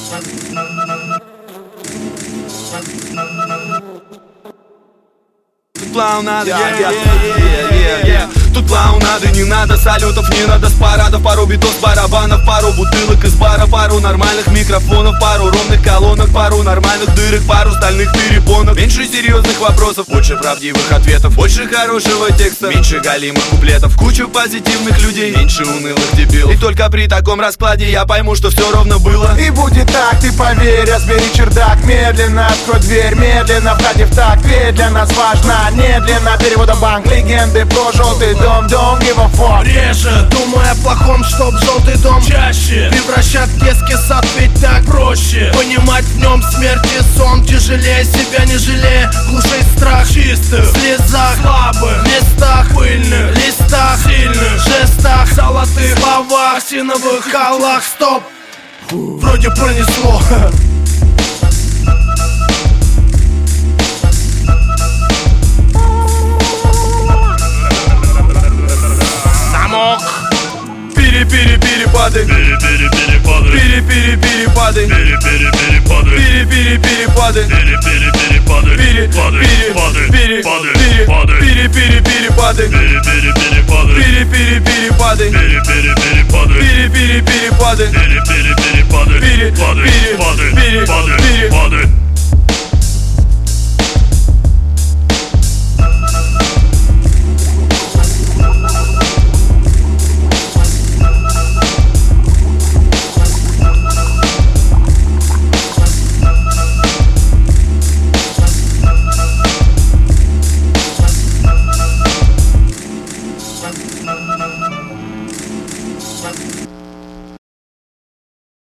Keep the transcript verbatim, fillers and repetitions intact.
Тут клоунады, yeah, yeah, yeah, yeah, yeah. Тут клоунады, не надо салютов, не надо с парадов. Пару битов с барабанов, пару бутылок из бара, пару нормальных микрофонов, пару ровных колонок, пару нормальных дырок, пару стальных перепонок. Меньше серьезных вопросов, больше правдивых ответов, больше хорошего текста, меньше галимых куплетов, кучу позитивных людей, меньше унылых дебилов. И только при таком раскладе я пойму, что все ровно было. И будет так, ты поверь, разбери чердак. Медленно открой дверь, медленно входи в такт. Ведь для нас важна немедленно перевода банк. Легенды про желтый дом, don't give a fuck. Реже, думая о плохом, чтоб желтый дом чаще превращать в детский сад, ведь так проще понимать в нем смерть и сон. Тяжелее себя не жалея, глушить страх чистых слезах, слабых местах, пыльных листах, сильных жестах, золотых словах, осиновых колах. Стоп, вроде пронесло. Пири-пири-пири-падай, Пири-пири-пири-падай, пири-пири-пири-падай, Пири-пири-пири-падай, пири-пири-пири-падай, Пири-пири-пири-падай, пири-пири-пири-падай, Пири-пири-пири-падай, пири-пири-пири-падай, Пири-пири-пири-падай, пири-пири-пири-падай, Пири-пири-пири-падай, пири-пири-пири-падай, Пири-пири-пири-падай.